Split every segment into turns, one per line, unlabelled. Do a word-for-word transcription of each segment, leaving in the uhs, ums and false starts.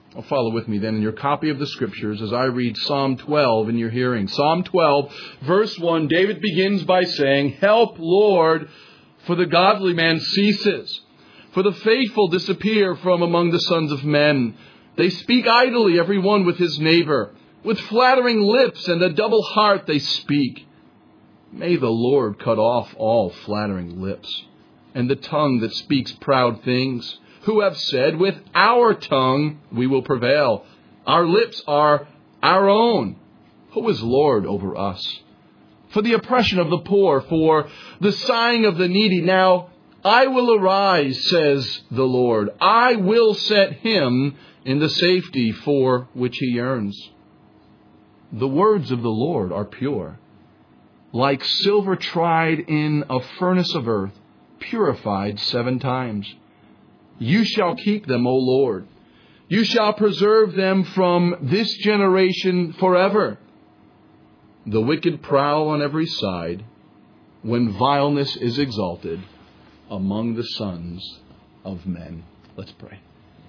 Well, follow with me then in your copy of the Scriptures as I read Psalm twelve in your hearing. Psalm twelve, verse one, David begins by saying, "Help, Lord, for the godly man ceases. For the faithful disappear from among the sons of men. They speak idly, every one with his neighbor. With flattering lips and a double heart they speak. May the Lord cut off all flattering lips, and the tongue that speaks proud things, who have said, with our tongue we will prevail. Our lips are our own. Who is Lord over us? For the oppression of the poor, for the sighing of the needy. Now I will arise, says the Lord. I will set him in the safety for which he yearns. The words of the Lord are pure, like silver tried in a furnace of earth, purified seven times. You shall keep them, O Lord. You shall preserve them from this generation forever. The wicked prowl on every side, when vileness is exalted among the sons of men." Let's pray.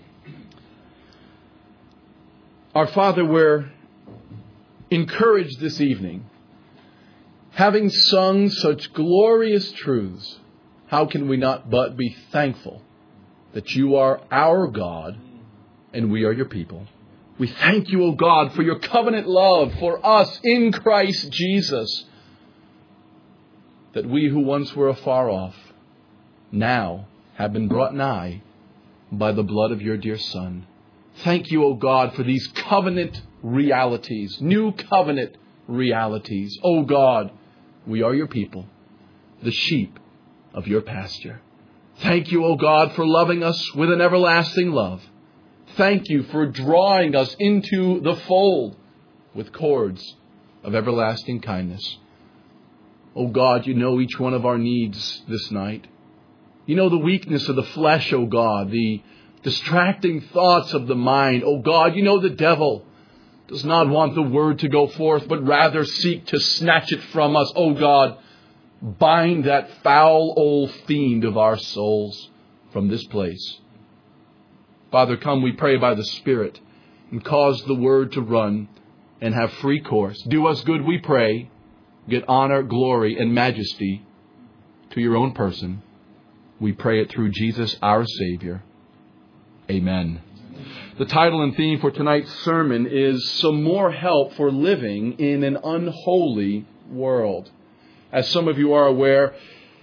Our Father, we're encouraged this evening. Having sung such glorious truths, how can we not but be thankful that you are our God and we are your people? We thank you, O God, for your covenant love for us in Christ Jesus, that we who once were afar off now have been brought nigh by the blood of your dear Son. Thank you, O God, for these covenant realities, new covenant realities. O God, we are your people, the sheep of your pasture. Thank you, O God, for loving us with an everlasting love. Thank you for drawing us into the fold with cords of everlasting kindness. O God, you know each one of our needs this night. You know the weakness of the flesh, O God, the distracting thoughts of the mind. O God, you know the devil does not want the word to go forth, but rather seek to snatch it from us. O God, bind that foul old fiend of our souls from this place. Father, come, we pray by the Spirit, and cause the word to run and have free course. Do us good, we pray. Get honor, glory, and majesty to your own person. We pray it through Jesus, our Savior. Amen. The title and theme for tonight's sermon is Some More Help for Living in an Unholy World. As some of you are aware,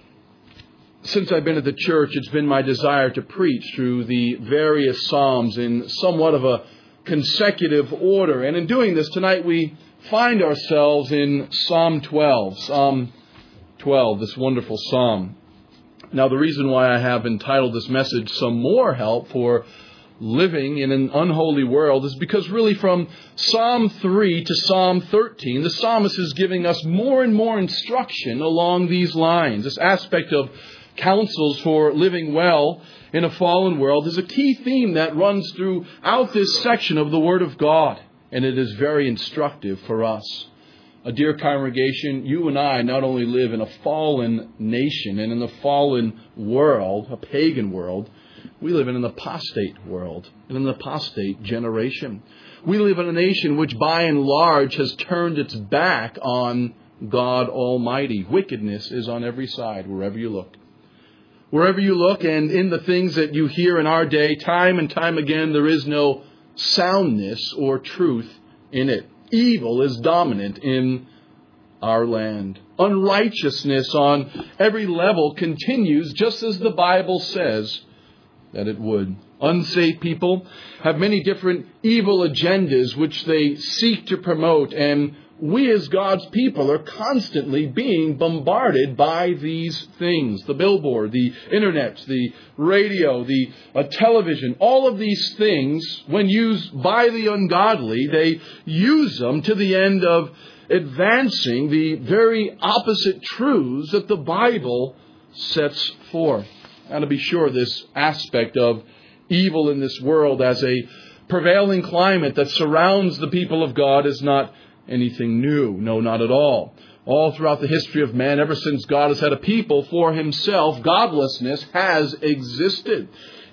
since I've been at the church, it's been my desire to preach through the various Psalms in somewhat of a consecutive order. And in doing this, tonight we find ourselves in Psalm twelve. Psalm twelve, this wonderful psalm. Now, the reason why I have entitled this message, Some More Help for Living in an Unholy World, is because really from Psalm three to Psalm thirteen, the psalmist is giving us more and more instruction along these lines. This aspect of counsels for living well in a fallen world is a key theme that runs throughout this section of the Word of God, and it is very instructive for us. A dear congregation, you and I not only live in a fallen nation and in a fallen world, a pagan world, we live in an apostate world, in an apostate generation. We live in a nation which by and large has turned its back on God Almighty. Wickedness is on every side, wherever you look. Wherever you look, and in the things that you hear in our day, time and time again, there is no soundness or truth in it. Evil is dominant in our land. Unrighteousness on every level continues, just as the Bible says that it would. Unsaved people have many different evil agendas which they seek to promote, and we as God's people are constantly being bombarded by these things. The billboard, the internet, the radio, the uh, television, all of these things, when used by the ungodly, they use them to the end of advancing the very opposite truths that the Bible sets forth. Now, to be sure, this aspect of evil in this world as a prevailing climate that surrounds the people of God is not anything new. No, not at all. All throughout the history of man, ever since God has had a people for himself, godlessness has existed.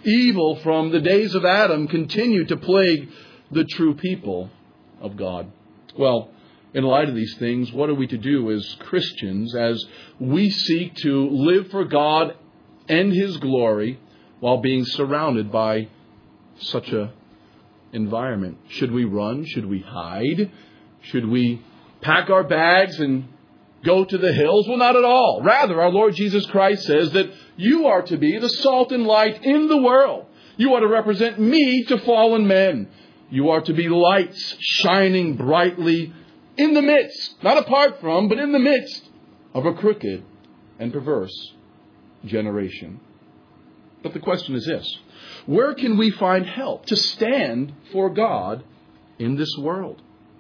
evil from the days of Adam continue to plague the true people of God. Well, in light of these things, what are we to do as Christians as we seek to live for God and His glory while being surrounded by such a environment? Should we run? Should we hide? Should we pack our bags and go to the hills? Well, not at all. Rather, our Lord Jesus Christ says that you are to be the salt and light in the world. You are to represent me to fallen men. You are to be lights shining brightly in the midst, not apart from, but in the midst of a crooked and perverse generation. But the question is this: where can we find help to stand for God in this world?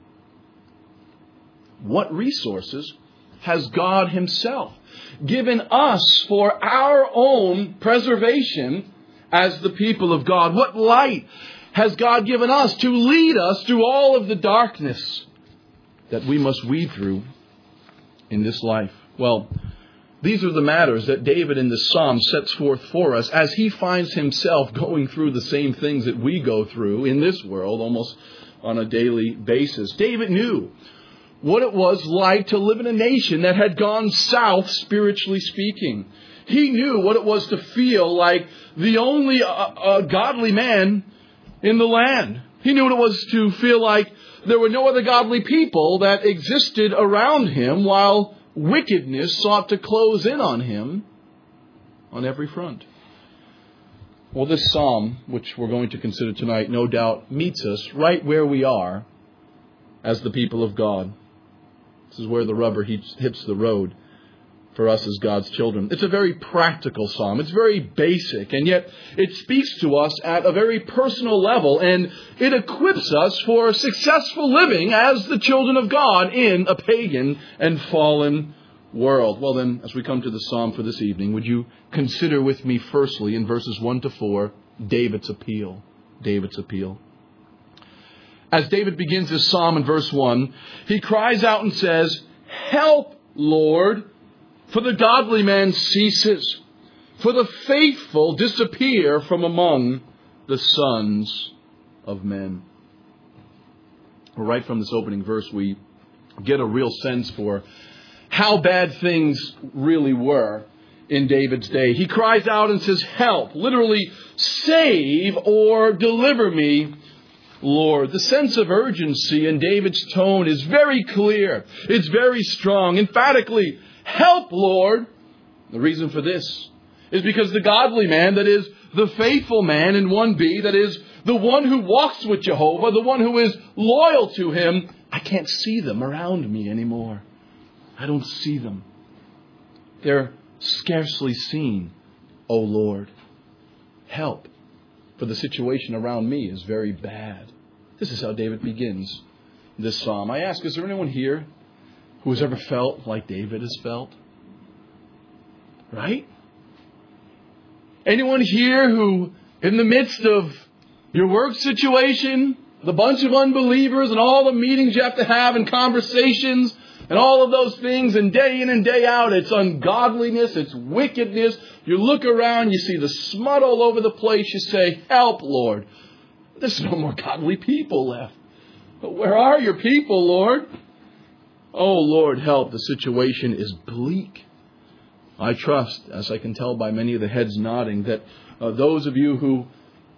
What resources has God Himself given us for our own preservation as the people of God? What light has God given us to lead us through all of the darkness that we must weed through in this life? Well, these are the matters that David in the Psalm sets forth for us as he finds himself going through the same things that we go through in this world almost on a daily basis. David knew what it was like to live in a nation that had gone south, spiritually speaking. He knew what it was to feel like the only uh, uh, godly man in the land. He knew what it was to feel like there were no other godly people that existed around him while wickedness sought to close in on him on every front. Well, this psalm, which we're going to consider tonight, no doubt meets us right where we are as the people of God. This is where the rubber hits the road for us as God's children. It's a very practical psalm. It's very basic, and yet it speaks to us at a very personal level, and it equips us for successful living as the children of God in a pagan and fallen world. Well then, as we come to the psalm for this evening, would you consider with me firstly in verses one to four, David's appeal. David's appeal. As David begins his psalm in verse one, he cries out and says, "Help, Lord, for the godly man ceases, for the faithful disappear from among the sons of men." Right from this opening verse, we get a real sense for how bad things really were in David's day. He cries out and says, "Help," literally, "save or deliver me, Lord." The sense of urgency in David's tone is very clear. It's very strong. Emphatically, "Help, Lord." The reason for this is because the godly man, that is, the faithful man in one B, that is, the one who walks with Jehovah, the one who is loyal to Him, I can't see them around me anymore. I don't see them. They're scarcely seen, O Lord. Help, for the situation around me is very bad. This is how David begins this psalm. I ask, is there anyone here who has ever felt like David has felt? Right? Anyone here who, in the midst of your work situation, the bunch of unbelievers and all the meetings you have to have and conversations and all of those things, and day in and day out, it's ungodliness, it's wickedness. You look around, you see the smut all over the place. You say, "Help, Lord. There's no more godly people left. Where are your people, Lord?" Oh, Lord, help. The situation is bleak. I trust, as I can tell by many of the heads nodding, that uh, those of you who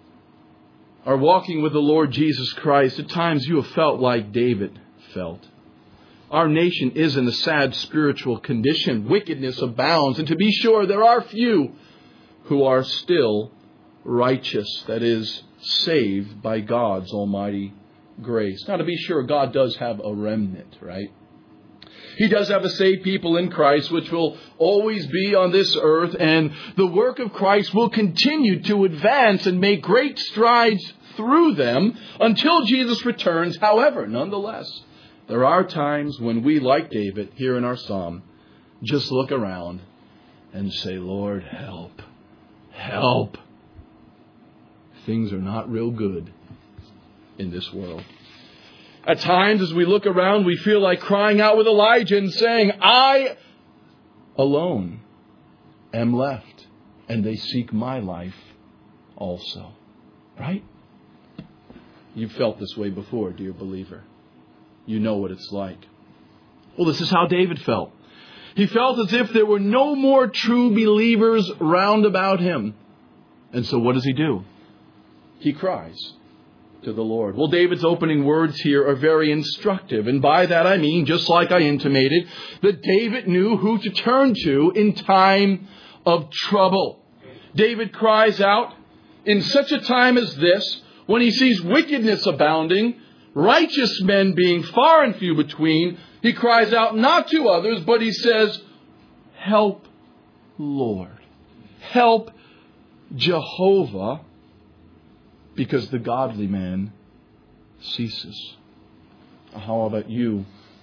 are walking with the Lord Jesus Christ, at times you have felt like David felt. Our nation is in a sad spiritual condition. Wickedness abounds. And to be sure, there are few who are still righteous, that is, saved by God's almighty grace. Now, to be sure, God does have a remnant, right? He does have a saved people in Christ, which will always be on this earth. And the work of Christ will continue to advance and make great strides through them until Jesus returns. However, nonetheless, there are times when we, like David, here in our psalm, just look around and say, "Lord, help, help." Things are not real good in this world. At times, as we look around, we feel like crying out with Elijah and saying, "I alone am left, and they seek my life also. Right? You've felt this way before, dear believer. You know what it's like. Well, this is how David felt. He felt as if there were no more true believers round about him. And so what does he do? He cries to the Lord. Well, David's opening words here are very instructive. And by that I mean, just like I intimated, that David knew who to turn to in time of trouble. David cries out in such a time as this, when he sees wickedness abounding, righteous men being far and few between, he cries out not to others, but he says, "Help, Lord. Help, Jehovah," because the godly man ceases. How about you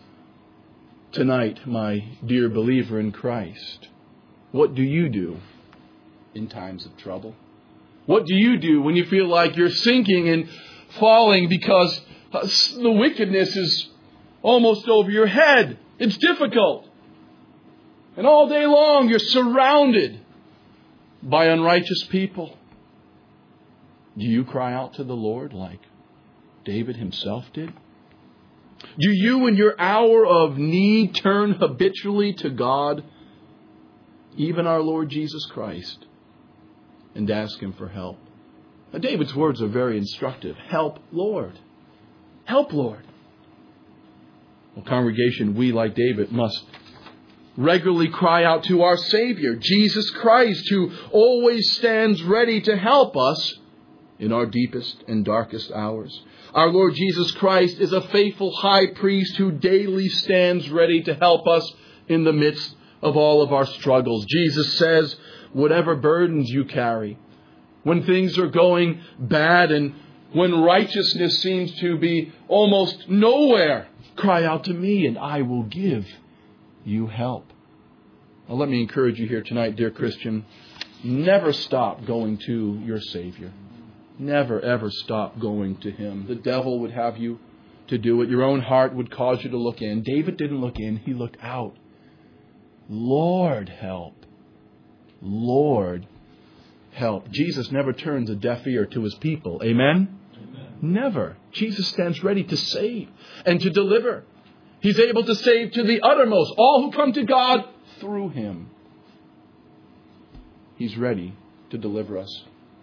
tonight, my dear believer in Christ? What do you do in times of trouble? What do you do when you feel like you're sinking and falling because the wickedness is almost over your head? It's difficult. And all day long you're surrounded by unrighteous people. Do you cry out to the Lord like David himself did? Do you in your hour of need turn habitually to God, even our Lord Jesus Christ, and ask Him for help? Now, David's words are very instructive. Help, Lord. Help, Lord. Well, congregation, we, like David, must regularly cry out to our Savior, Jesus Christ, who always stands ready to help us in our deepest and darkest hours. Our Lord Jesus Christ is a faithful high priest who daily stands ready to help us in the midst of all of our struggles. Jesus says, whatever burdens you carry, when things are going bad and when righteousness seems to be almost nowhere, cry out to me and I will give you help. Now, let me encourage you here tonight, dear Christian, never stop going to your Savior. Never, ever stop going to Him. The devil would have you to do it. Your own heart would cause you to look in. David didn't look in. He looked out. Lord, help. Lord, help. Jesus never turns a deaf ear to His people. Amen? Amen? Never. Jesus stands ready to save and to deliver. He's able to save to the uttermost all who come to God through Him. He's ready to deliver us.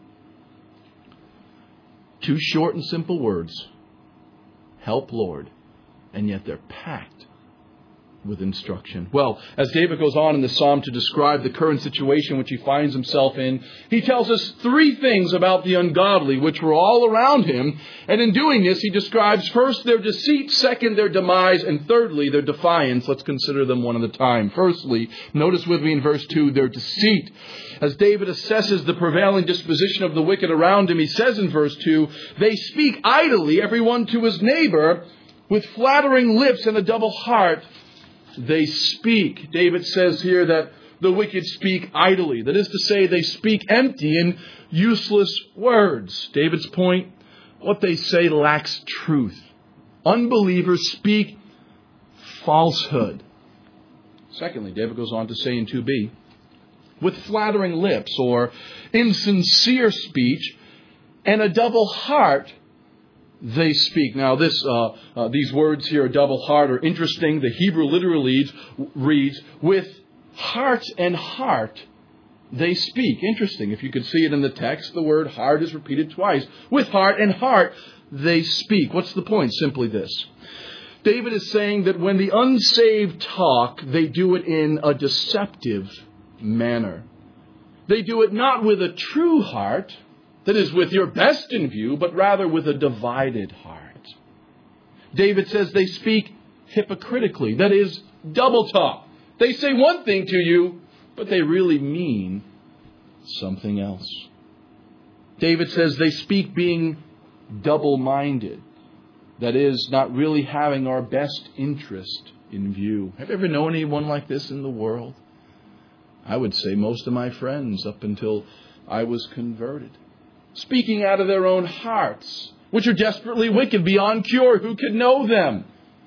Two short and simple words. Help, Lord. And yet they're packed with instruction. Well, as David goes on in the psalm to describe the current situation which he finds himself in, he tells us three things about the ungodly which were all around him. And in doing this, he describes first their deceit, second their demise, and thirdly their defiance. Let's consider them one at a time. Firstly, notice with me in verse two, their deceit. As David assesses the prevailing disposition of the wicked around him, he says in verse two, they speak idly, everyone to his neighbor, with flattering lips and a double heart. They speak. David says here that the wicked speak idly. That is to say, they speak empty and useless words. David's point, what they say lacks truth. Unbelievers speak falsehood. Secondly, David goes on to say in two b, with flattering lips or insincere speech and a double heart, they speak. Now, this, uh, uh, these words here, double heart, are interesting. The Hebrew literally reads, reads, with heart and heart, they speak. Interesting. If you could see it in the text, the word heart is repeated twice. With heart and heart, they speak. What's the point? Simply this. David is saying that when the unsaved talk, they do it in a deceptive manner. They do it not with a true heart, that is, with your best in view, but rather with a divided heart. David says they speak hypocritically. That is, double talk. They say one thing to you, but they really mean something else. David says they speak being double-minded. That is, not really having our best interest in view. Have you ever known anyone like this in the world? I would say most of my friends up until I was converted. Speaking out of their own hearts, which are desperately wicked beyond cure. Who could know them?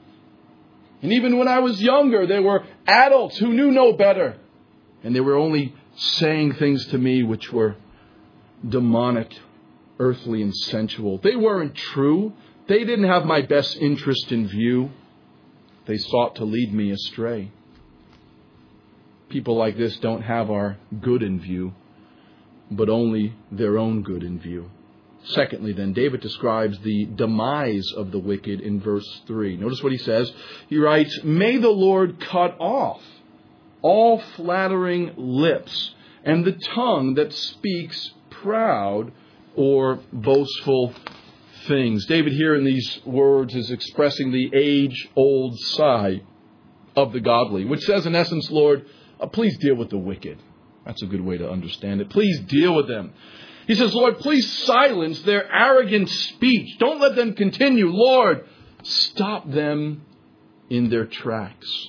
And even when I was younger, there were adults who knew no better. And they were only saying things to me which were demonic, earthly, and sensual. They weren't true. They didn't have my best interest in view. They sought to lead me astray. People like this don't have our good in view, but only their own good in view. Secondly, then, David describes the demise of the wicked in verse three. Notice what he says. He writes, "May the Lord cut off all flattering lips and the tongue that speaks proud or boastful things." David here in these words is expressing the age-old sigh of the godly, which says in essence, Lord, uh, please deal with the wicked. That's a good way to understand it. Please deal with them. He says, Lord, please silence their arrogant speech. Don't let them continue. Lord, stop them in their tracks.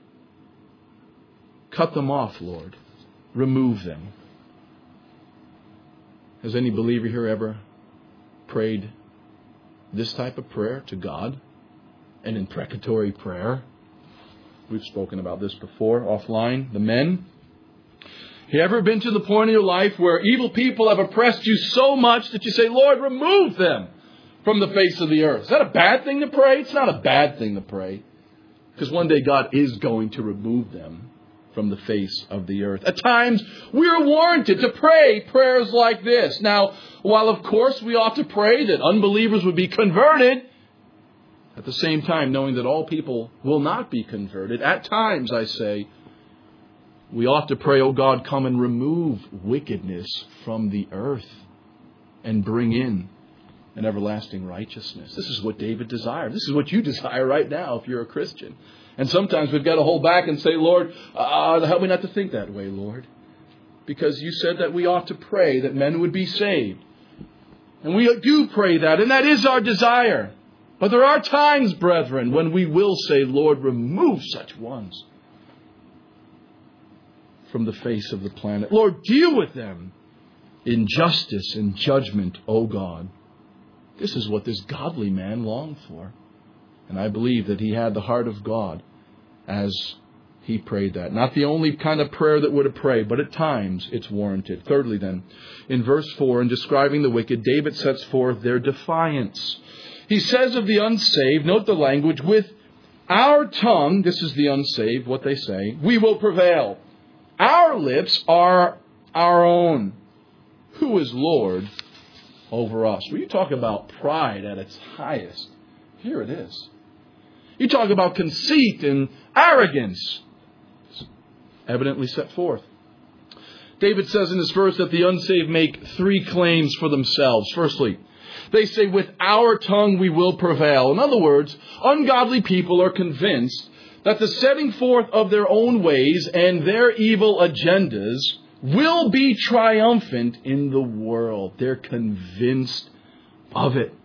Cut them off, Lord. Remove them. Has any believer here ever prayed this type of prayer to God? An imprecatory prayer? We've spoken about this before offline. The men. You ever been to the point in your life where evil people have oppressed you so much that you say, Lord, remove them from the face of the earth? Is that a bad thing to pray? It's not a bad thing to pray. Because one day God is going to remove them from the face of the earth. At times, we are warranted to pray prayers like this. Now, while of course we ought to pray that unbelievers would be converted, at the same time, knowing that all people will not be converted, at times, I say, we ought to pray, oh God, come and remove wickedness from the earth and bring in an everlasting righteousness. This is what David desired. This is what you desire right now if you're a Christian. And sometimes we've got to hold back and say, Lord, uh, help me not to think that way, Lord. Because you said that we ought to pray that men would be saved. And we do pray that, and that is our desire. But there are times, brethren, when we will say, Lord, remove such ones from the face of the planet. Lord, deal with them in justice and judgment, O God. This is what this godly man longed for. And I believe that he had the heart of God as he prayed that. Not the only kind of prayer that would have prayed, but at times it's warranted. Thirdly then, in verse four, in describing the wicked, David sets forth their defiance. He says of the unsaved, note the language, with our tongue, this is the unsaved, what they say, we will prevail. Our lips are our own. Who is Lord over us? Well, you talk about pride at its highest. Here it is. You talk about conceit and arrogance. It's evidently set forth. David says in this verse that the unsaved make three claims for themselves. Firstly, they say, with our tongue we will prevail. In other words, ungodly people are convinced that the setting forth of their own ways and their evil agendas will be triumphant in the world. They're convinced of it.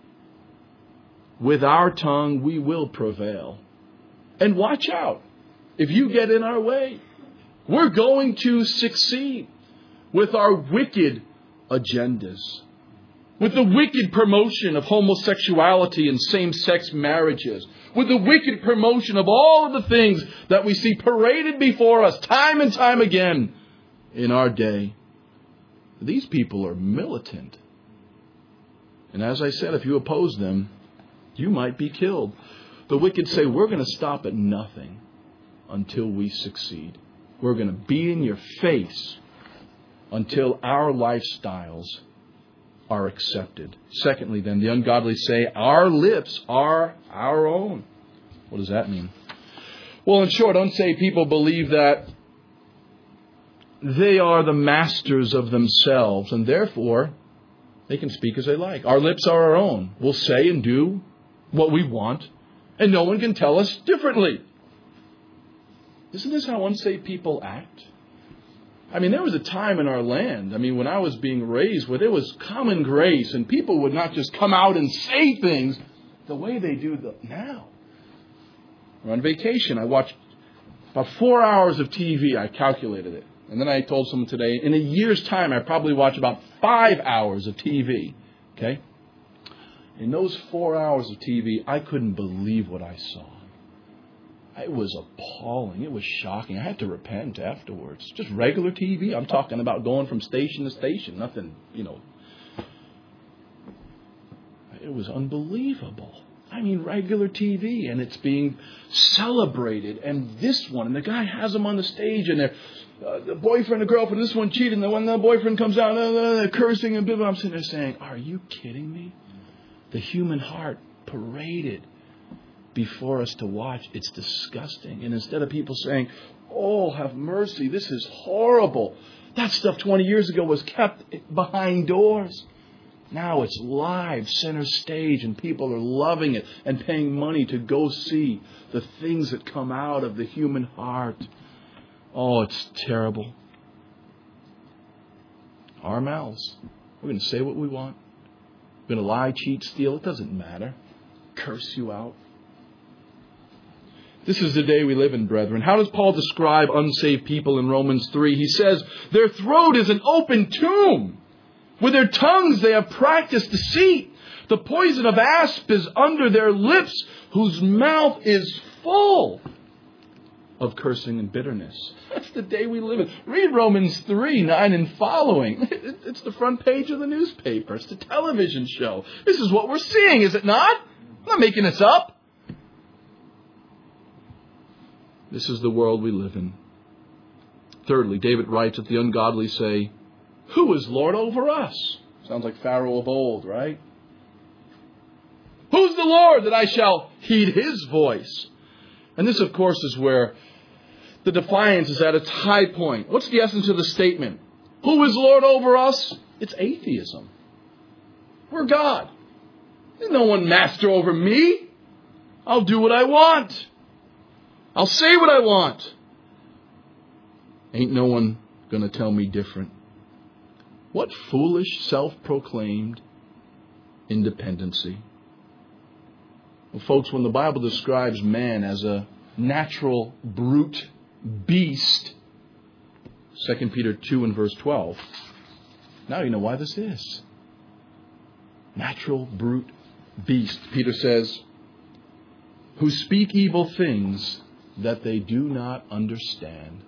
With our tongue, we will prevail. And watch out. If you get in our way, we're going to succeed with our wicked agendas. With the wicked promotion of homosexuality and same-sex marriages. With the wicked promotion of all of the things that we see paraded before us time and time again in our day. These people are militant. And as I said, if you oppose them, you might be killed. The wicked say, we're going to stop at nothing until we succeed. We're going to be in your face until our lifestyles are accepted. Secondly, then, the ungodly say, our lips are our own. What does that mean? Well, in short, unsaved people believe that they are the masters of themselves, and therefore, they can speak as they like. Our lips are our own. We'll say and do what we want, and no one can tell us differently. Isn't this how unsaved people act? I mean, there was a time in our land, I mean, when I was being raised, where there was common grace, and people would not just come out and say things the way they do the, now. We're on vacation. I watched about four hours of T V. I calculated it. And then I told someone today, in a year's time, I probably watch about five hours of T V. Okay? In those four hours of T V, I couldn't believe what I saw. It was appalling. It was shocking. I had to repent afterwards. Just regular T V. I'm talking about going from station to station. Nothing, you know. It was unbelievable. I mean, regular T V, and it's being celebrated. And this one, and the guy has them on the stage, and they're, uh, the boyfriend and girlfriend, this one cheated, and when the boyfriend comes out, uh, they're cursing and blah, blah. I'm sitting there saying, are you kidding me? The human heart paraded before us to watch. It's disgusting. And instead of people saying, oh, have mercy, this is horrible. That stuff twenty years ago was kept behind doors. Now it's live, center stage, and people are loving it and paying money to go see the things that come out of the human heart. Oh, it's terrible. Our mouths. We're going to say what we want. We're going to lie, cheat, steal. It doesn't matter. Curse you out. This is the day we live in, brethren. How does Paul describe unsaved people in Romans three? He says, their throat is an open tomb. With their tongues they have practiced deceit. The poison of asp is under their lips, whose mouth is full of cursing and bitterness. That's the day we live in. Read Romans three, nine and following. It's the front page of the newspaper. It's the television show. This is what we're seeing, is it not? I'm not making this up. This is the world we live in. Thirdly, David writes that the ungodly say, who is Lord over us? Sounds like Pharaoh of old, right? Who's the Lord that I shall heed his voice? And this, of course, is where the defiance is at its high point. What's the essence of the statement? Who is Lord over us? It's atheism. We're God. There's no one master over me. I'll do what I want. I'll say what I want. Ain't no one going to tell me different. What foolish, self-proclaimed independency. Well, folks, when the Bible describes man as a natural brute beast, Second Peter two and verse twelve, now you know why this is. Natural brute beast. Peter says, who speak evil things that they do not understand.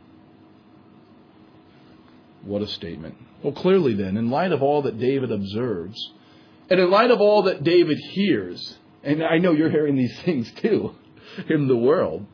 What a statement. Well, clearly then, in light of all that David observes, and in light of all that David hears, and I know you're hearing these things too in the world,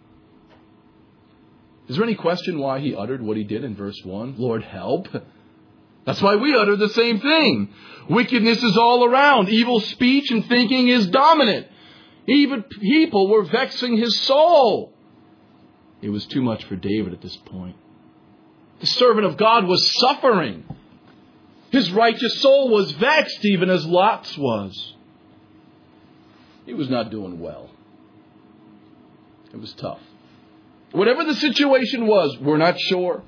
is there any question why he uttered what he did in verse one? Lord, help. That's why we utter the same thing. Wickedness is all around. Evil speech and thinking is dominant. Even people were vexing his soul. It was too much for David at this point. The servant of God was suffering. His righteous soul was vexed, even as Lot's was. He was not doing well. It was tough. Whatever the situation was, we're not sure.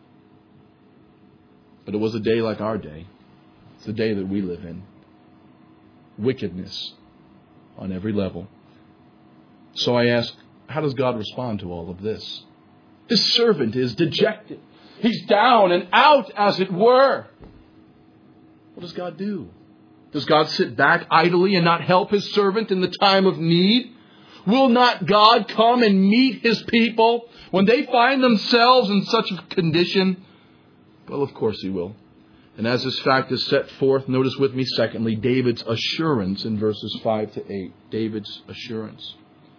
But it was a day like our day. It's the day that we live in. Wickedness on every level. So I ask, how does God respond to all of this? This servant is dejected. He's down and out, as it were. What does God do? Does God sit back idly and not help his servant in the time of need? Will not God come and meet his people when they find themselves in such a condition? Well, of course he will. And as this fact is set forth, notice with me, secondly, David's assurance in verses five to eight. David's assurance.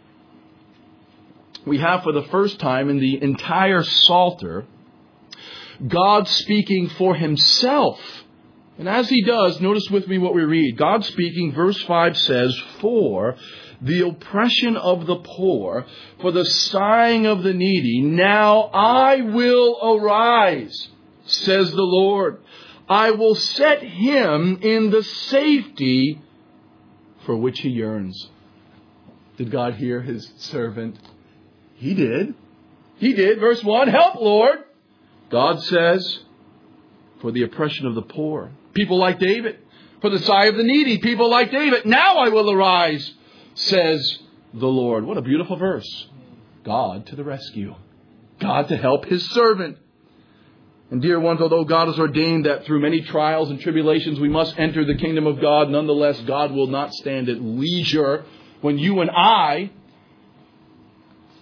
We have for the first time in the entire Psalter, God speaking for himself. And as he does, notice with me what we read. God speaking, verse five says, for the oppression of the poor, for the sighing of the needy, now I will arise, says the Lord. I will set him in the safety for which he yearns. Did God hear his servant? He did. He did. Verse one, help, Lord. God says, for the oppression of the poor, people like David. For the sigh of the needy, people like David. Now I will arise, says the Lord. What a beautiful verse. God to the rescue. God to help his servant. And dear ones, although God has ordained that through many trials and tribulations we must enter the kingdom of God, nonetheless, God will not stand at leisure when you and I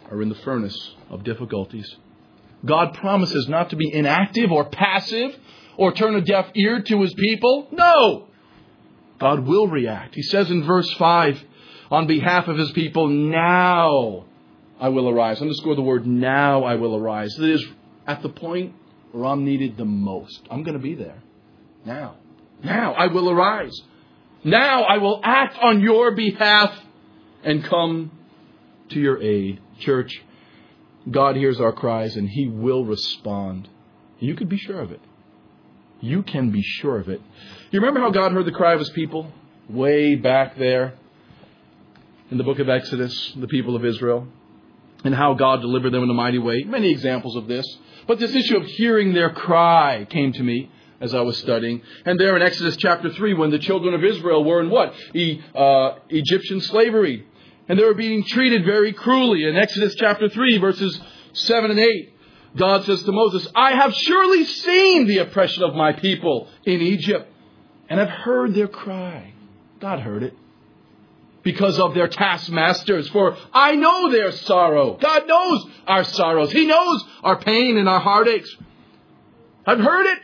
are in the furnace of difficulties. God promises not to be inactive or passive or turn a deaf ear to His people. No! God will react. He says in verse five, on behalf of His people, now I will arise. Underscore the word now I will arise. It is at the point where I'm needed the most. I'm going to be there. Now. Now I will arise. Now I will act on your behalf and come to your aid. Church, God hears our cries and He will respond. You can be sure of it. You can be sure of it. You remember how God heard the cry of His people? Way back there in the book of Exodus, the people of Israel. And how God delivered them in a mighty way. Many examples of this. But this issue of hearing their cry came to me as I was studying. And there in Exodus chapter three, when the children of Israel were in what? E- uh, Egyptian slavery. And they were being treated very cruelly. In Exodus chapter three, verses seven and eight, God says to Moses, I have surely seen the oppression of my people in Egypt, and have heard their cry. God heard it. Because of their taskmasters, for I know their sorrow. God knows our sorrows. He knows our pain and our heartaches. I've heard it.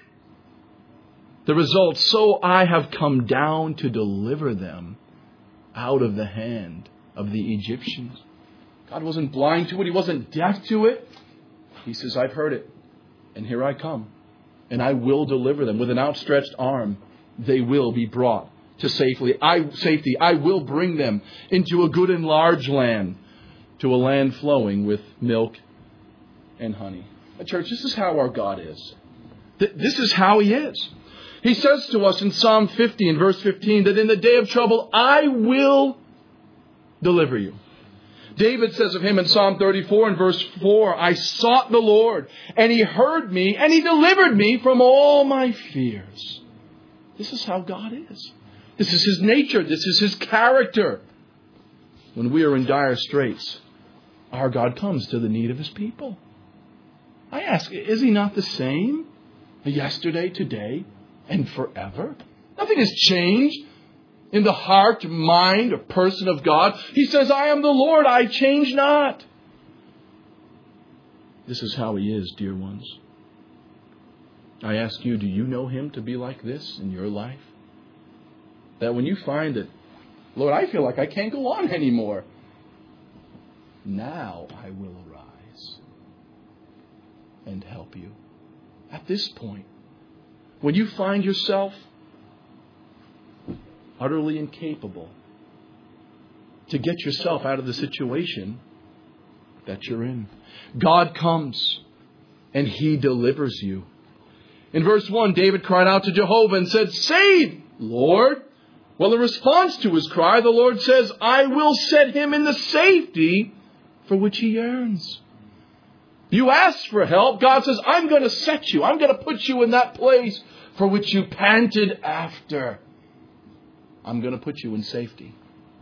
The result, so I have come down to deliver them out of the hand of the Egyptians. God wasn't blind to it. He wasn't deaf to it. He says, I've heard it. And here I come. And I will deliver them with an outstretched arm. They will be brought to safely. I, safety. I will bring them into a good and large land, to a land flowing with milk and honey. Church, this is how our God is. This is how He is. He says to us in Psalm fifty and verse fifteen that in the day of trouble, I will deliver you. David says of Him in Psalm thirty-four and verse four, I sought the Lord, and He heard me, and He delivered me from all my fears. This is how God is. This is His nature. This is His character. When we are in dire straits, our God comes to the need of His people. I ask, is He not the same yesterday, today, and forever? Nothing has changed in the heart, mind, or person of God. He says, I am the Lord, I change not. This is how He is, dear ones. I ask you, do you know Him to be like this in your life? That when you find that, Lord, I feel like I can't go on anymore. Now I will arise and help you. At this point, when you find yourself utterly incapable to get yourself out of the situation that you're in, God comes and He delivers you. In verse one, David cried out to Jehovah and said, save, Lord. Well, in response to his cry, the Lord says, I will set him in the safety for which he yearns. You asked for help. God says, I'm going to set you. I'm going to put you in that place for which you panted after. I'm going to put you in safety.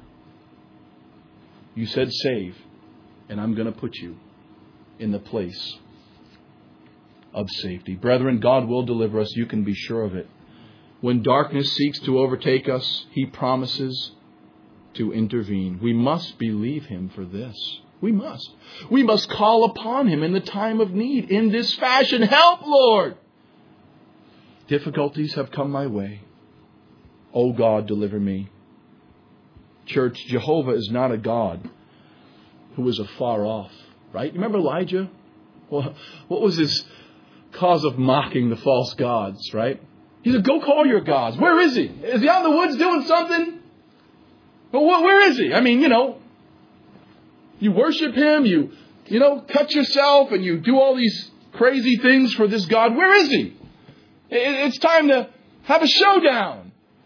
You said save, and I'm going to put you in the place of safety. Brethren, God will deliver us. You can be sure of it. When darkness seeks to overtake us, He promises to intervene. We must believe Him for this. We must. We must call upon Him in the time of need in this fashion. Help, Lord! Difficulties have come my way. O God, deliver me. Church, Jehovah is not a God who is afar off, right? Remember Elijah? Well, what was his cause of mocking the false gods, right? He said, go call your gods. Where is he? Is he out in the woods doing something? Well, where is he? I mean, you know, you worship him, you, you know, cut yourself and you do all these crazy things for this God. Where is he? It's time to have a showdown.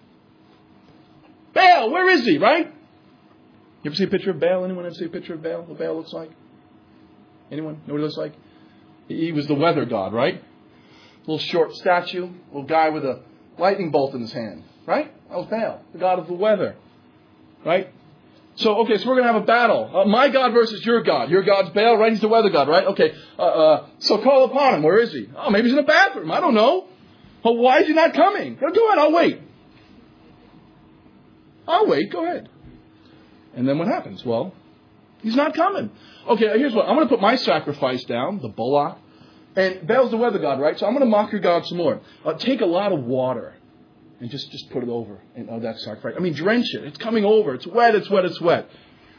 Baal, where is he, right? You ever see a picture of Baal? Anyone ever see a picture of Baal? What Baal looks like? Anyone know what he looks like? He was the weather god, right? Little short statue, little guy with a lightning bolt in his hand, right? That was Baal, the god of the weather, right? So, okay, so we're going to have a battle. Uh, my God versus your God. Your God's Baal, right? He's the weather god, right? Okay, uh, uh, so call upon him. Where is he? Oh, maybe he's in the bathroom. I don't know. Well, why is he not coming? Go ahead, I'll wait. I'll wait, go ahead. And then what happens? Well, He's not coming. Okay, here's what. I'm going to put my sacrifice down, the bullock. And Baal's the weather god, right? So I'm going to mock your God some more. Uh, take a lot of water and just, just put it over and, oh, that sacrifice. I mean, drench it. It's coming over. It's wet, it's wet, it's wet.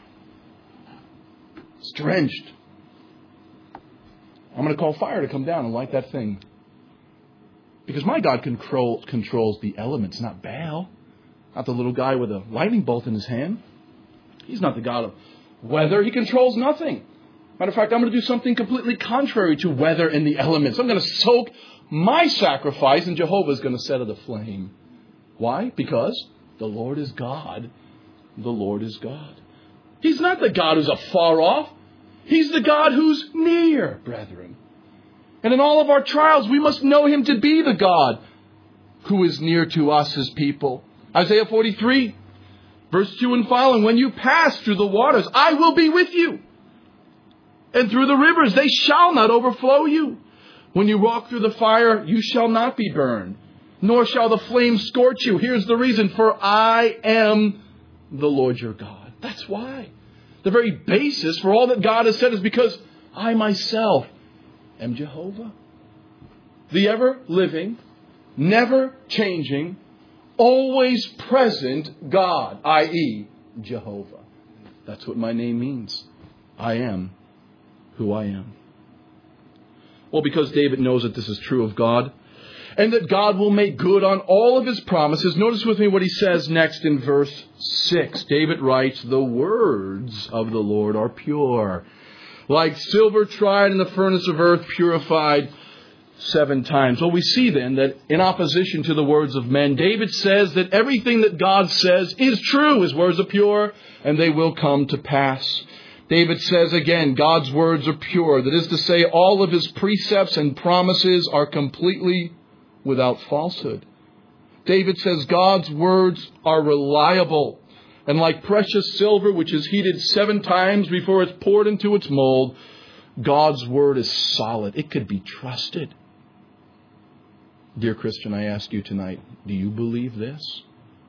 It's drenched. I'm going to call fire to come down and light that thing. Because my God control, controls the elements, not Baal. Not the little guy with a lightning bolt in his hand. He's not the God of weather. He controls nothing. Matter of fact, I'm going to do something completely contrary to weather and the elements. I'm going to soak my sacrifice and Jehovah is going to set it aflame. Why? Because the Lord is God. The Lord is God. He's not the God who's afar off. He's the God who's near, brethren. And in all of our trials, we must know Him to be the God who is near to us as people. Isaiah forty-three, verse two and following. When you pass through the waters, I will be with you. And through the rivers, they shall not overflow you. When you walk through the fire, you shall not be burned, nor shall the flame scorch you. Here's the reason. For I am the Lord your God. That's why. The very basis for all that God has said is because I myself am Jehovah. The ever-living, never-changing, always present God, that is. Jehovah. That's what my name means. I am who I am. Well, because David knows that this is true of God and that God will make good on all of His promises. Notice with me what he says next in verse six. David writes, the words of the Lord are pure, like silver tried in the furnace of earth, purified seven times. Well, we see then that in opposition to the words of men, David says that everything that God says is true. His words are pure and they will come to pass. David says again, God's words are pure. That is to say, all of His precepts and promises are completely without falsehood. David says God's words are reliable. And like precious silver, which is heated seven times before it's poured into its mold, God's word is solid. It could be trusted. Dear Christian, I ask you tonight, do you believe this?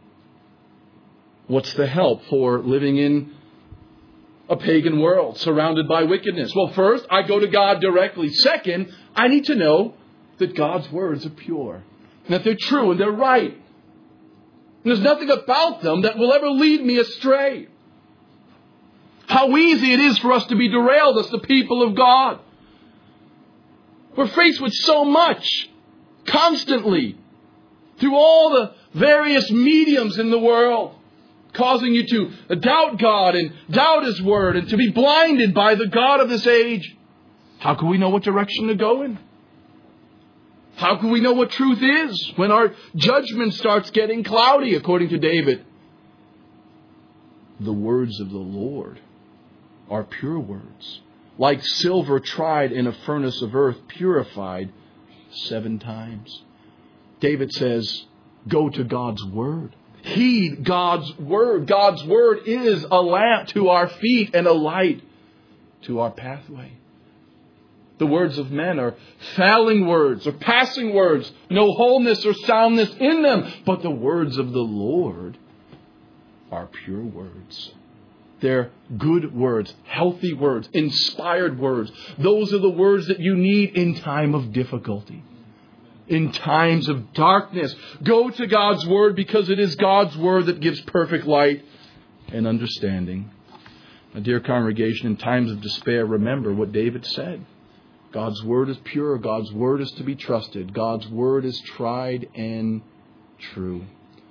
What's the help for living in a pagan world surrounded by wickedness? Well, first, I go to God directly. Second, I need to know that God's words are pure and that they're true and they're right. And there's nothing about them that will ever lead me astray. How easy it is for us to be derailed as the people of God. We're faced with so much constantly through all the various mediums in the world, causing you to doubt God and doubt His word and to be blinded by the God of this age. How can we know what direction to go in? How can we know what truth is when our judgment starts getting cloudy, according to David? The words of the Lord are pure words, like silver tried in a furnace of earth, purified seven times. David says, go to God's word. Heed God's word. God's word is a lamp to our feet and a light to our pathway. The words of men are failing words or passing words, no wholeness or soundness in them. But the words of the Lord are pure words. They're good words, healthy words, inspired words. Those are the words that you need in time of difficulty, in times of darkness. Go to God's word because it is God's word that gives perfect light and understanding. My dear congregation, in times of despair, remember what David said. God's word is pure. God's word is to be trusted. God's word is tried and true.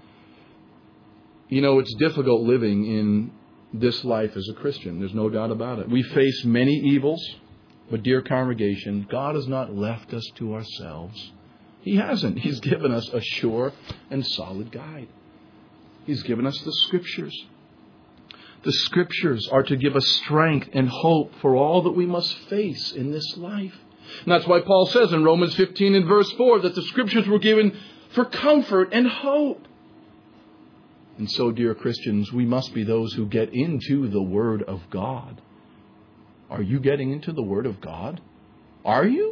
You know, it's difficult living in this life as a Christian. There's no doubt about it. We face many evils, but dear congregation, God has not left us to ourselves. He hasn't. He's given us a sure and solid guide. He's given us the Scriptures. The Scriptures are to give us strength and hope for all that we must face in this life. And that's why Paul says in Romans fifteen and verse four that the Scriptures were given for comfort and hope. And so, dear Christians, we must be those who get into the Word of God. Are you getting into the Word of God? Are you?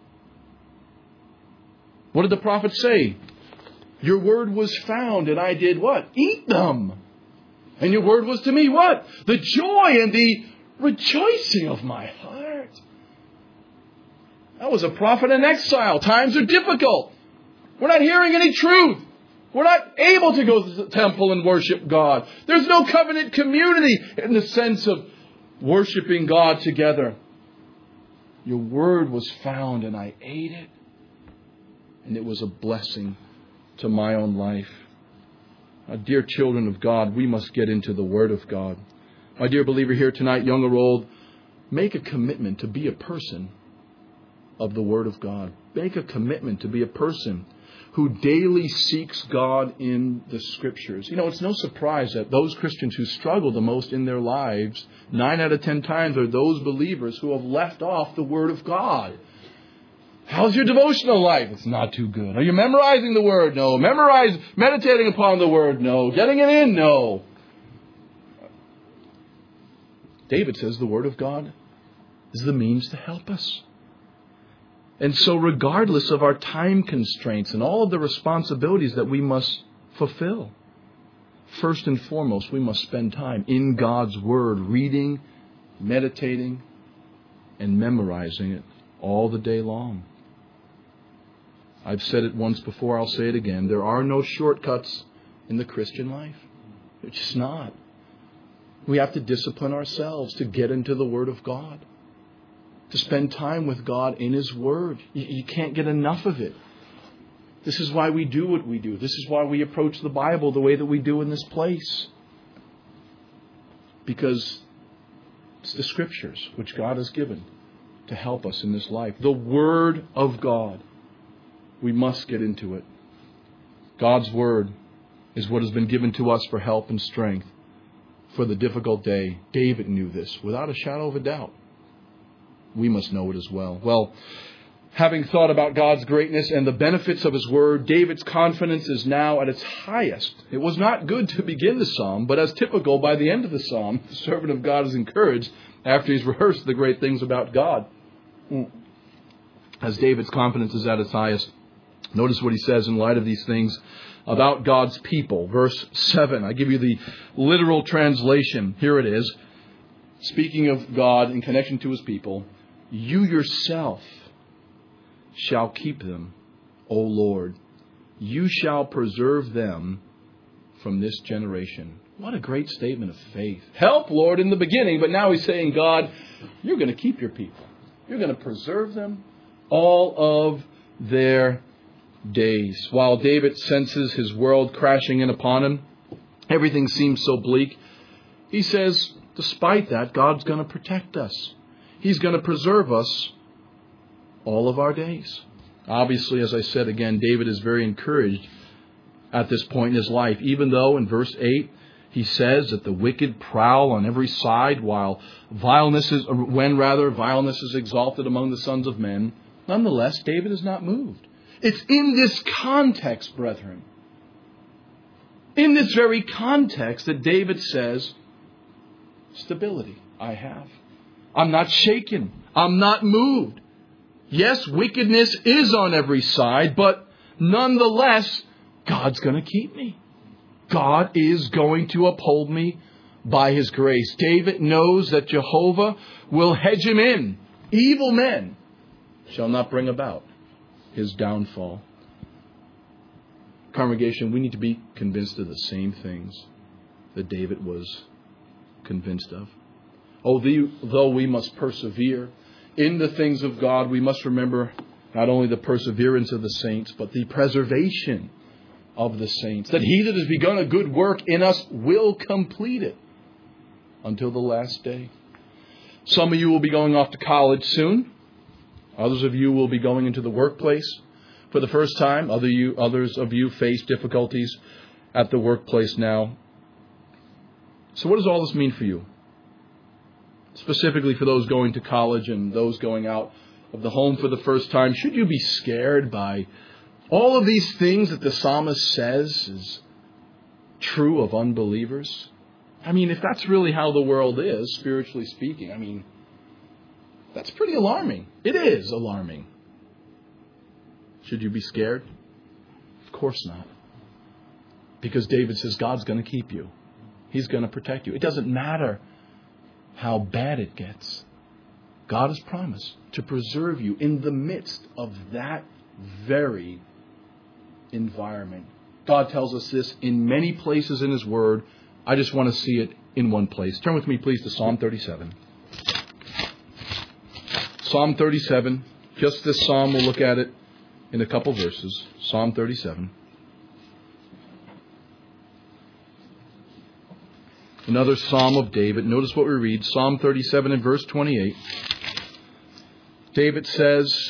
What did the prophet say? Your word was found and I did what? Eat them. And your word was to me what? The joy and the rejoicing of my heart. I was a prophet in exile. Times are difficult. We're not hearing any truth. We're not able to go to the temple and worship God. There's no covenant community in the sense of worshiping God together. Your word was found and I ate it. And it was a blessing to my own life. Now, dear children of God, we must get into the Word of God. My dear believer here tonight, young or old, make a commitment to be a person of the Word of God. Make a commitment to be a person who daily seeks God in the Scriptures. You know, it's no surprise that those Christians who struggle the most in their lives, nine out of ten times, are those believers who have left off the Word of God. How's your devotional life? It's not too good. Are you memorizing the Word? No. Memorize, meditating upon the Word? No. Getting it in? No. David says the Word of God is the means to help us. And so regardless of our time constraints and all of the responsibilities that we must fulfill, first and foremost, we must spend time in God's Word, reading, meditating, and memorizing it all the day long. I've said it once before, I'll say it again. There are no shortcuts in the Christian life. It's just not. We have to discipline ourselves to get into the Word of God, to spend time with God in His Word. You, you can't get enough of it. This is why we do what we do. This is why we approach the Bible the way that we do in this place. Because it's the Scriptures which God has given to help us in this life. The Word of God. We must get into it. God's Word is what has been given to us for help and strength for the difficult day. David knew this without a shadow of a doubt. We must know it as well. Well, having thought about God's greatness and the benefits of His Word, David's confidence is now at its highest. It was not good to begin the psalm, but as typical, by the end of the psalm, the servant of God is encouraged after he's rehearsed the great things about God. As David's confidence is at its highest, notice what he says in light of these things about God's people. Verse seven, I give you the literal translation. Here it is. Speaking of God in connection to His people, you yourself shall keep them, O Lord. You shall preserve them from this generation. What a great statement of faith. Help, Lord, in the beginning, but now He's saying, God, you're going to keep your people. You're going to preserve them all of their days. While David senses his world crashing in upon him, everything seems so bleak, he says, despite that, God's going to protect us. He's going to preserve us all of our days. Obviously, as I said again, David is very encouraged at this point in his life, even though in verse eight, he says that the wicked prowl on every side while vileness is, when rather vileness is exalted among the sons of men. Nonetheless, David is not moved. It's in this context, brethren, in this very context that David says, stability I have. I'm not shaken. I'm not moved. Yes, wickedness is on every side, but nonetheless, God's going to keep me. God is going to uphold me by His grace. David knows that Jehovah will hedge him in. Evil men shall not bring about his downfall. Congregation, we need to be convinced of the same things that David was convinced of. Oh, the, though we must persevere in the things of God, we must remember not only the perseverance of the saints, but the preservation of the saints. That He that has begun a good work in us will complete it until the last day. Some of you will be going off to college soon. Others of you will be going into the workplace for the first time. Other you, others of you face difficulties at the workplace now. So what does all this mean for you? Specifically for those going to college and those going out of the home for the first time. Should you be scared by all of these things that the psalmist says is true of unbelievers? I mean, if that's really how the world is, spiritually speaking, I mean, that's pretty alarming. It is alarming. Should you be scared? Of course not. Because David says God's going to keep you. He's going to protect you. It doesn't matter how bad it gets, God has promised to preserve you in the midst of that very environment. God tells us this in many places in His Word. I just want to see it in one place. Turn with me, please, to Psalm thirty-seven. Psalm thirty-seven. Just this psalm, we'll look at it in a couple verses. Psalm thirty-seven. Another psalm of David. Notice what we read. Psalm thirty-seven and verse twenty-eight. David says,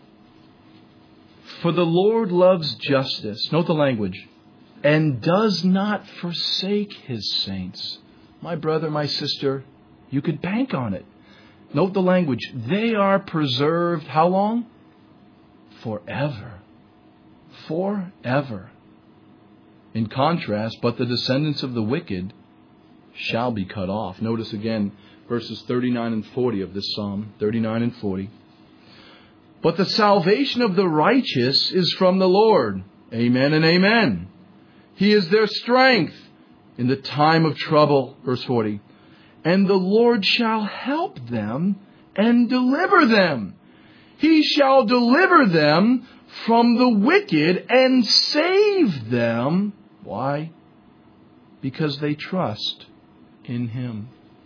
"For the Lord loves justice," note the language, "and does not forsake His saints." My brother, my sister, you could bank on it. Note the language. They are preserved how long? Forever. Forever. In contrast, but the descendants of the wicked shall be cut off. Notice again verses thirty-nine and forty of this psalm. thirty-nine and forty. "But the salvation of the righteous is from the Lord." Amen and amen. "He is their strength in the time of trouble." Verse forty. "And the Lord shall help them and deliver them. He shall deliver them from the wicked and save them." Why? Because they trust in Him.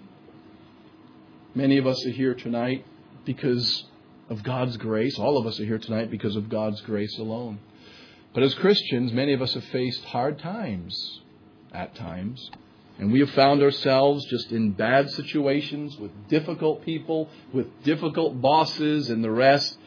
Many of us are here tonight because of God's grace. All of us are here tonight because of God's grace alone. But as Christians, many of us have faced hard times at times. And we have found ourselves just in bad situations with difficult people, with difficult bosses and the rest.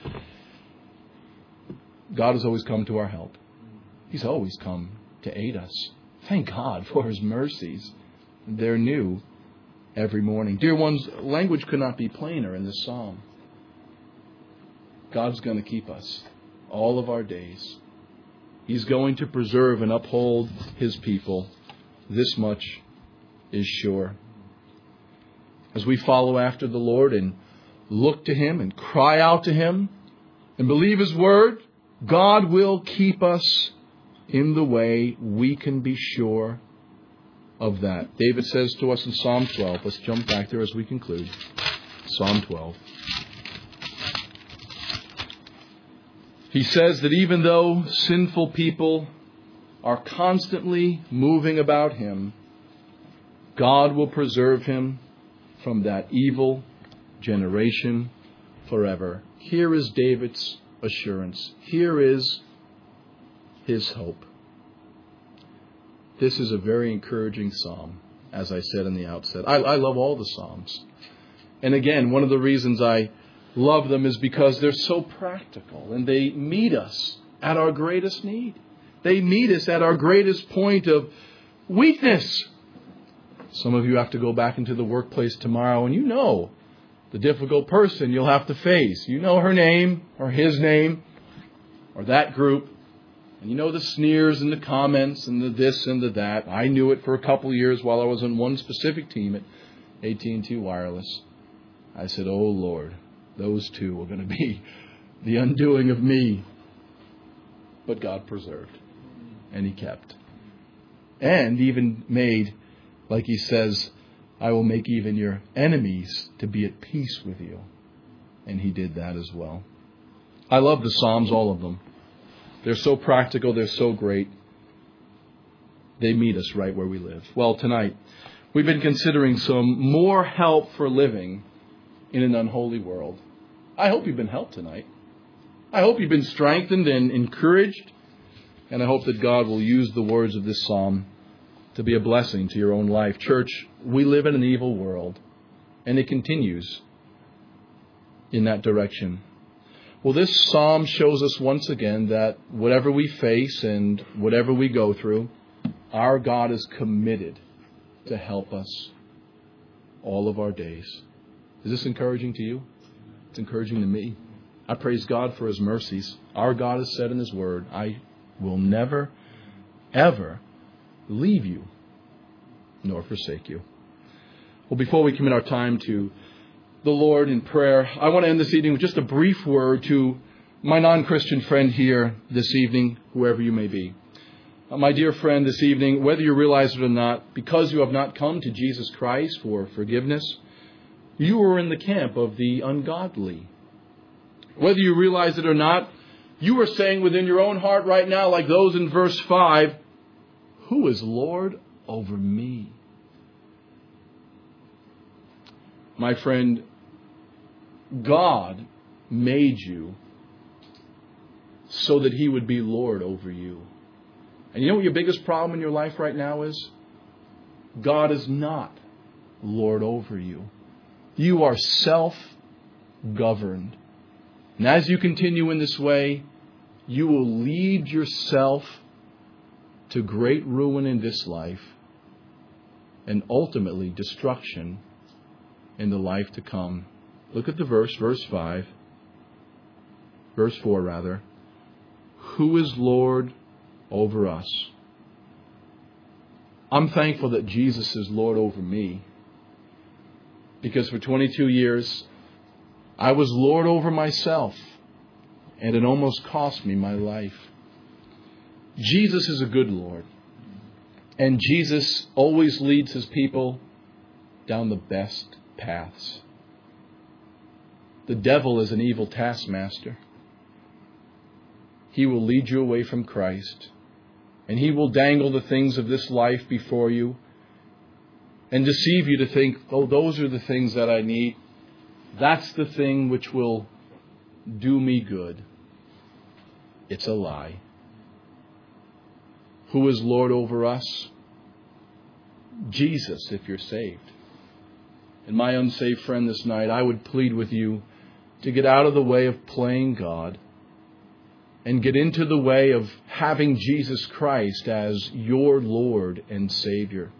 God has always come to our help. He's always come to aid us. Thank God for His mercies. They're new every morning. Dear ones, language could not be plainer in this psalm. God's going to keep us all of our days. He's going to preserve and uphold His people. This much is sure. As we follow after the Lord and look to Him and cry out to Him and believe His Word, God will keep us in the way. We can be sure of that. David says to us in Psalm twelve, let's jump back there as we conclude. Psalm twelve. He says that even though sinful people are constantly moving about him, God will preserve him from that evil generation forever. Here is David's assurance. Here is his hope. This is a very encouraging psalm, as I said in the outset. I, I love all the psalms. And again, one of the reasons I love them is because they're so practical and they meet us at our greatest need. They meet us at our greatest point of weakness. Some of you have to go back into the workplace tomorrow and you know the difficult person you'll have to face. You know her name or his name or that group. And you know the sneers and the comments and the this and the that. I knew it for a couple of years while I was on one specific team at A T and T Wireless. I said, oh Lord, those two are going to be the undoing of me. But God preserved. And He kept. And even made, like He says, I will make even your enemies to be at peace with you. And He did that as well. I love the Psalms, all of them. They're so practical. They're so great. They meet us right where we live. Well, tonight, we've been considering some more help for living in an unholy world. I hope you've been helped tonight. I hope you've been strengthened and encouraged. And I hope that God will use the words of this psalm to be a blessing to your own life. Church, we live in an evil world. And it continues in that direction. Well, this psalm shows us once again that whatever we face and whatever we go through, our God is committed to help us all of our days. Is this encouraging to you? It's encouraging to me. I praise God for His mercies. Our God has said in His Word, I will never, ever leave you nor forsake you. Well, before we commit our time to the Lord in prayer, I want to end this evening with just a brief word to my non-Christian friend here this evening, whoever you may be. Uh, my dear friend, this evening, whether you realize it or not, because you have not come to Jesus Christ for forgiveness, you are in the camp of the ungodly. Whether you realize it or not, you are saying within your own heart right now, like those in verse five, who is Lord over me? My friend, God made you so that He would be Lord over you. And you know what your biggest problem in your life right now is? God is not Lord over you. You are self-governed. And as you continue in this way, you will lead yourself to great ruin in this life and ultimately destruction in the life to come. Look at the verse, verse five. Verse four, rather. Who is Lord over us? I'm thankful that Jesus is Lord over me. Because for twenty-two years, I was Lord over myself. And it almost cost me my life. Jesus is a good Lord. And Jesus always leads His people down the best paths. The devil is an evil taskmaster. He will lead you away from Christ. And he will dangle the things of this life before you and deceive you to think, oh, those are the things that I need. That's the thing which will do me good. It's a lie. Who is Lord over us? Jesus, if you're saved. And my unsaved friend this night, I would plead with you to get out of the way of playing God and get into the way of having Jesus Christ as your Lord and Savior.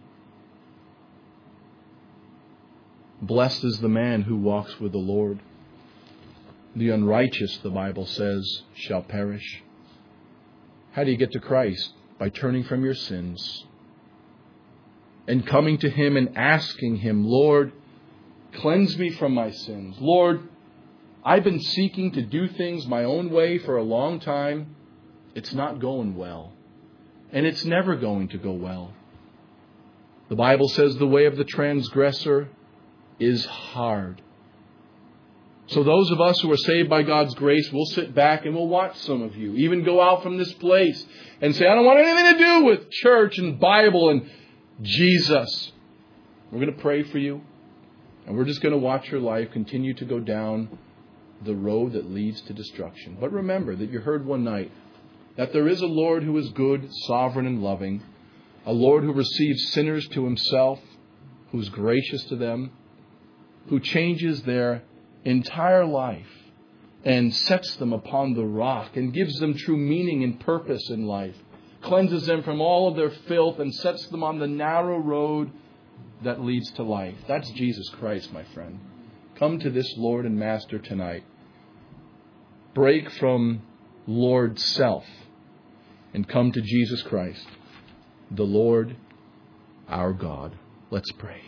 Blessed is the man who walks with the Lord. The unrighteous, the Bible says, shall perish. How do you get to Christ? By turning from your sins and coming to Him and asking Him, Lord, cleanse me from my sins. Lord, I've been seeking to do things my own way for a long time. It's not going well. And it's never going to go well. The Bible says the way of the transgressor is hard. So those of us who are saved by God's grace, we'll sit back and we'll watch some of you even go out from this place and say, I don't want anything to do with church and Bible and Jesus. We're going to pray for you. And we're just going to watch your life continue to go down the road that leads to destruction. But remember that you heard one night that there is a Lord who is good, sovereign, and loving. A Lord who receives sinners to Himself, who's gracious to them, who changes their entire life and sets them upon the rock and gives them true meaning and purpose in life, cleanses them from all of their filth and sets them on the narrow road that leads to life. That's Jesus Christ, my friend. Come to this Lord and Master tonight. Break from Lord self and come to Jesus Christ, the Lord, our God. Let's pray.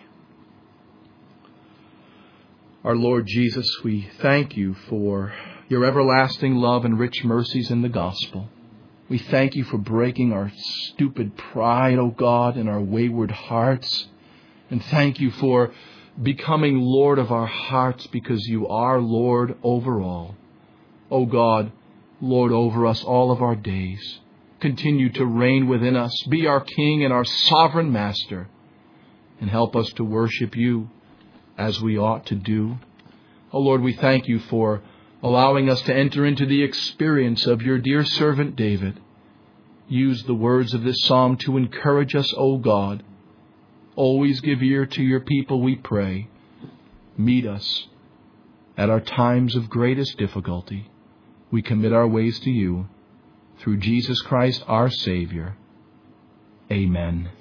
Our Lord Jesus, we thank You for Your everlasting love and rich mercies in the gospel. We thank You for breaking our stupid pride, O God, and our wayward hearts. And thank You for becoming Lord of our hearts because You are Lord over all. O God, Lord over us all of our days. Continue to reign within us. Be our King and our sovereign Master. And help us to worship You as we ought to do. Oh Lord, we thank You for allowing us to enter into the experience of Your dear servant David. Use the words of this psalm to encourage us, O God. Always give ear to Your people, we pray. Meet us at our times of greatest difficulty. We commit our ways to You. Through Jesus Christ, our Savior. Amen.